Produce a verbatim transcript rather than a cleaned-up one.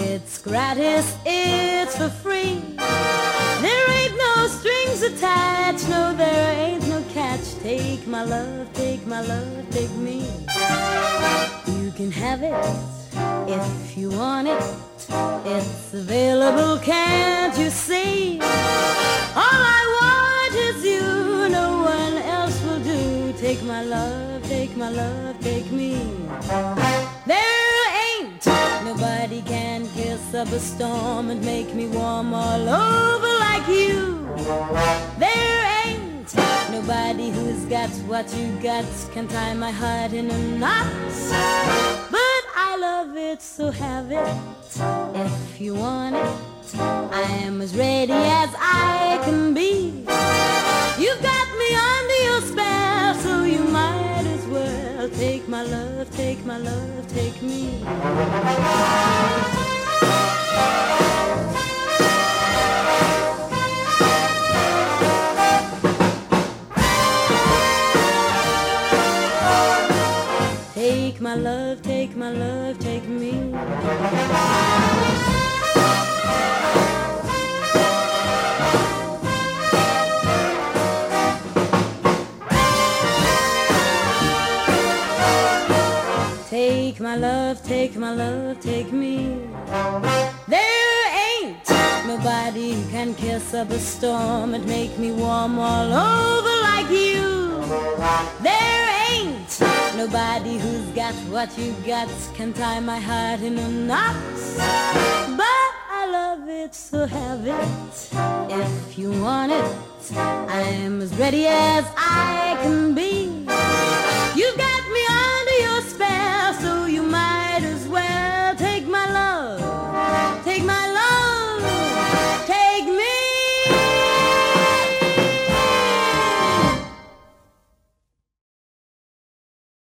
It's gratis, it's for free. There ain't no strings attached, no, there ain't no catch. Take my love, take my love, take me. You can have it if you want it. It's available, can't you see? All I want is you, no one else will do. Take my love, take my love, take me. There ain't nobody can kiss up a storm and make me warm all over like you. There ain't nobody who's got what you got, can tie my heart in a knot. But I love it, so have it if you want it. I am as ready as I can be. You've got me under your spell, so you might as well take my love, take my love, take me. Take my love, take my love, take me. Take my love, take my love, take me. There ain't nobody who can kiss up a storm and make me warm all over like you. There ain't nobody who's got what you got, can tie my heart in a knot. But I love it, so have it if you want it. I'm as ready as I can be.